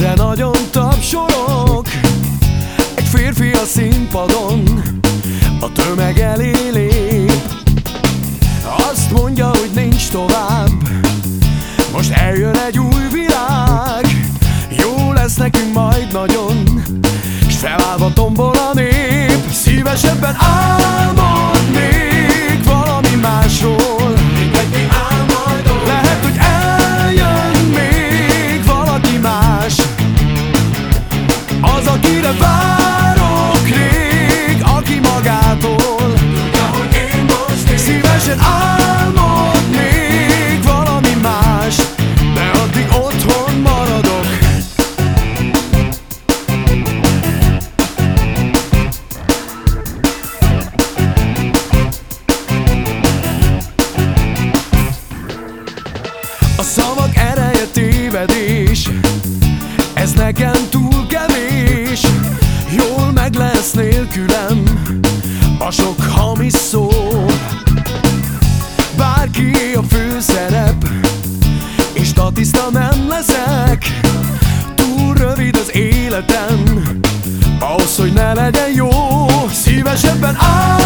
De nagyon tapsolok egy férfi a színpadon, a tömeg elé lép. Azt mondja, hogy nincs tovább, most eljön egy új világ. Jó lesz nekünk majd nagyon, s felállva tombol a nép. Szívesebben álmodnék valami másról, lehet, hogy eljön még valaki más, az, akire várok rég, aki magától szívesen álmodnék valami más, de addig otthon maradok. A szavak ereje tévedés, ez nekem túl kevés. Jól meg lesz nélkülem a sok hamis szó. Bárki a főszerep, és statiszta nem leszek. Túl rövid az életem ahhoz, hogy ne legyen jó. Szívesebben